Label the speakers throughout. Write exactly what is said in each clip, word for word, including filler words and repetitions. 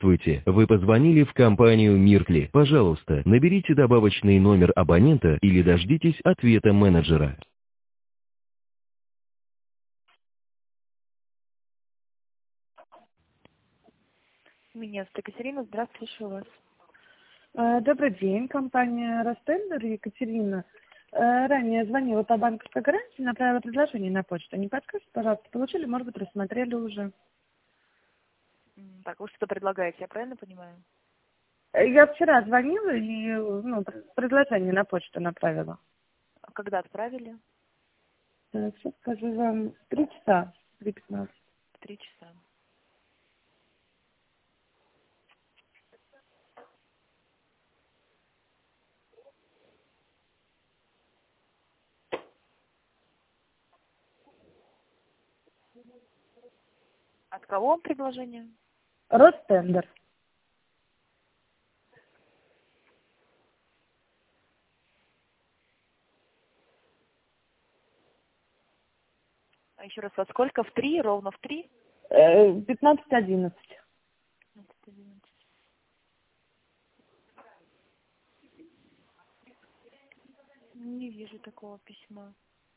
Speaker 1: Здравствуйте, вы позвонили в компанию Миркли. Пожалуйста, наберите добавочный номер абонента или дождитесь ответа менеджера.
Speaker 2: Меня зовут Екатерина, здравствуйте, слушаю вас.
Speaker 3: Э, Добрый день, компания Ростендер, Екатерина. Э, Ранее звонила по банковской гарантии, направила предложение на почту. Не подскажите, пожалуйста, получили, может быть, рассмотрели уже.
Speaker 2: М, Так, вы что предлагаете, я правильно понимаю?
Speaker 3: Э, Я вчера звонила и ну, пр- предложение на почту направила.
Speaker 2: А когда отправили?
Speaker 3: Так, сейчас скажу вам, три часа, три пятнадцать.
Speaker 2: В три часа. От кого предложение?
Speaker 3: Ростендер.
Speaker 2: А еще раз, во сколько? В три? Ровно в три?
Speaker 3: Э, пятнадцать одиннадцать.
Speaker 2: Не вижу такого письма.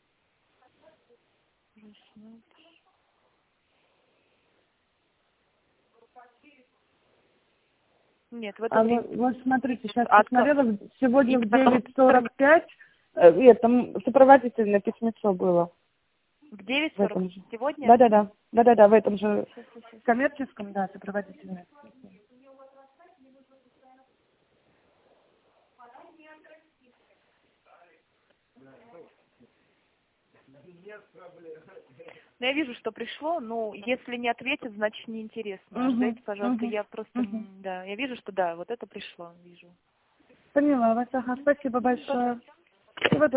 Speaker 2: Нет, в
Speaker 3: А
Speaker 2: это
Speaker 3: вы,
Speaker 2: время...
Speaker 3: вот смотрите, сейчас
Speaker 2: А от ко-
Speaker 3: посмотрела, сегодня в
Speaker 2: именно
Speaker 3: девять сорок пять э, это м, сопроводительное письмецо было.
Speaker 2: в девять
Speaker 3: В
Speaker 2: сорок
Speaker 3: этом же.
Speaker 2: сегодня?
Speaker 3: Да-да-да. Да-да-да, в этом же
Speaker 2: Сейчас, сейчас, сейчас.
Speaker 3: коммерческом, да, сопроводительное.
Speaker 2: Ну, я вижу, что пришло, но если не ответит, значит неинтересно.
Speaker 3: Угу,
Speaker 2: Ждайте, пожалуйста,
Speaker 3: угу,
Speaker 2: я просто...
Speaker 3: угу.
Speaker 2: м, Да, я вижу, что да, вот это пришло, вижу.
Speaker 3: Поняла вас, ага, спасибо
Speaker 2: Мгм, пожалуйста.
Speaker 3: большое. Всего